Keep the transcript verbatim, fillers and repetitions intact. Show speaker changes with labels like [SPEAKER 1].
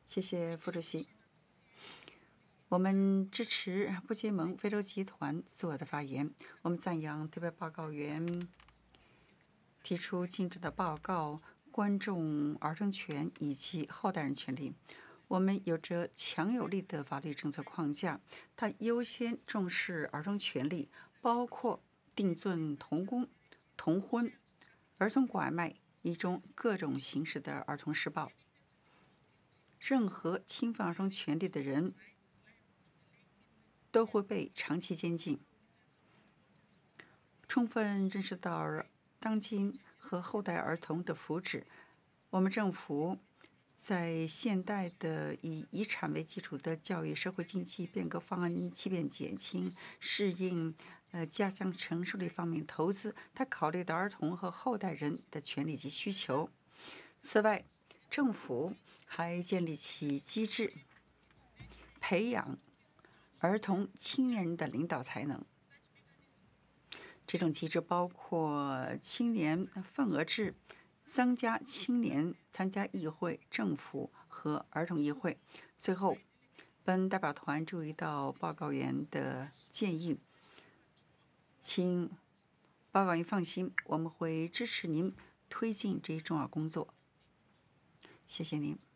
[SPEAKER 1] 谢谢副主席。我们支持不结盟非洲集团做的发言。我们赞扬特别报告员提出精准的报告，关注儿童权以及后代人权利。我们有着强有力的法律政策框架，它优先重视儿童权利，包括定罪童工、童婚、儿童拐卖一种各种形式的儿童施暴。任何侵犯儿童权利的人都会被长期监禁。充分认识到当今和后代儿童的福祉，我们政府在现代的以遗产为基础的教育社会经济变革方案欺骗减轻、适应、呃加强承受力方面投资，它考虑到儿童和后代人的权利及需求。此外，政府还建立起机制，培养儿童青年人的领导才能。这种机制包括青年份额制，增加青年参加议会、政府和儿童议会。最后，本代表团注意到报告员的建议，请报告员放心，我们会支持您推进这一重要工作。谢谢您。